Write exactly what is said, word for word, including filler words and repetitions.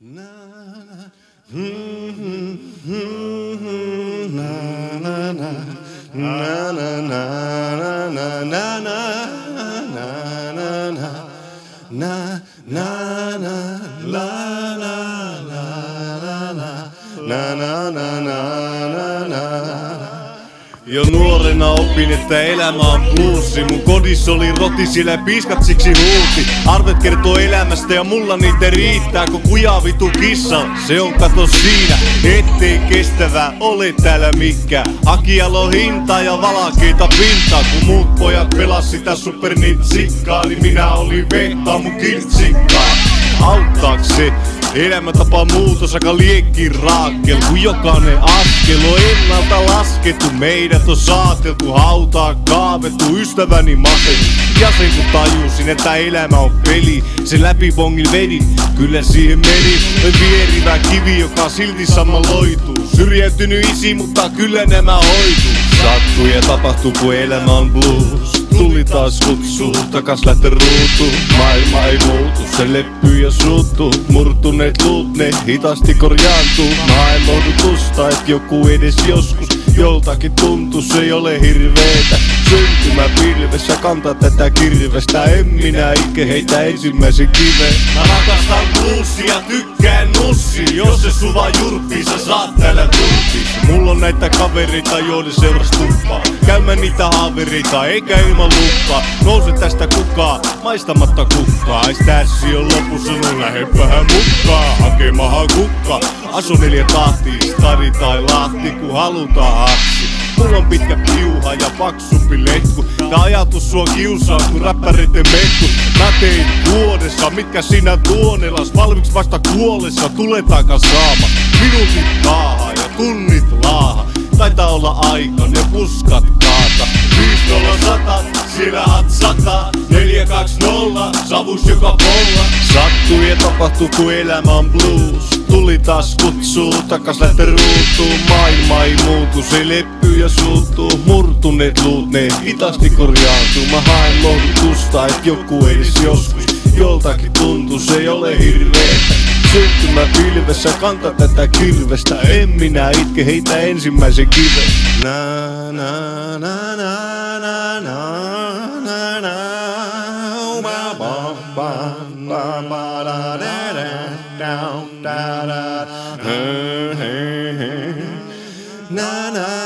Na na hmm hmm na na na na na na na na na na na na na na la la la la la na na na na na. Jo nuorena opin, että elämä on bluesi. Mun kodissa oli roti, siellä piiskat siksi huuti. Arvet kertoo elämästä ja mulla niitä riittää. Kun kuja vitu kissa, se on kato siinä. Ettei kestävää ole täällä mikään. Akialo hintaa ja valakeita pintaa. Kun muut pojat pelas sitä supernitsikkaa, niin minä olin vettaa mun kirtsikkaa. Auttaaks se? Elämäntapa muutos aika liekkiin raakkel, kun jokainen askel on ennalta laskettu. Meidät on saateltu, hautaa kaavettu, ystäväni masentu. Ja sen kun tajusin, että elämä on peli, se läpi bongil vedin, kyllä siihen meni. Olen vierivä kivi, joka silti sammaloituu. Syrjäytynyt isi, mutta kyllä nämä hoituu. Sattuu ja tapahtuu, kun elämä on blues. Tuli taas kutsuu, takas lähtee ruutuun. Maailma ei muutu, se leppyy ja suuttuu. Murtuneet luut, ne hitaasti korjaantuu. Mä en lohdutusta, et joku edes joskus joltakin tuntuu, se ei ole hirveetä. Syntymä pilvessä, kantaa tätä kirvestä. En minä ikke heitä ensimmäisen kiveen. Mä rakastan bluesia, tykkään nussi. Jos se suva jurppii, sä saat täällä turpis. Mulla on näitä kavereita, joiden seuras tuppaa. Käymään niitä haavereita, eikä ilman luppaa. Nouse tästä kukaa, maistamatta kukkaa. Ais tässi on lopussa, no lähepähän mukaan. Hakemahan kukka, asu neljä tahtia. Stadi tai Lahti, kun halutaan haksi. Mulla on pitkä piuha ja paksumpi letku. Tää ajatus sua kiusaa, kun räppäreiden metku. Mä tein vuodessa, mitkä sinä tuonelas. Valmiks vasta kuollessa, tuletaankaan saama. Minuutit taaha ja tunnit laaha. Taitaa olla aika, ne puskat kaata. viisi nolla sata, siellä hat sata. neljä kaksi nolla, savus joka polla. Sattuu ja tapahtuu, kun elämä on blues. Tuli taas kutsuu, takas lähtee ruutuun. Maailma ei muutu, se leppyy ja suuttuu. Murtuneet luut, ne hitaasti korjaantuu. Mä haen lohdutusta, et joku edes joskus joltakin tuntuu, se ei ole hirveetä. Syntymä pilvessä, kanta tätä kirvestä. En minä itke, heitä ensimmäisen kiven. Na na na na na na na na ba ba ba ba ba da da da da da da na na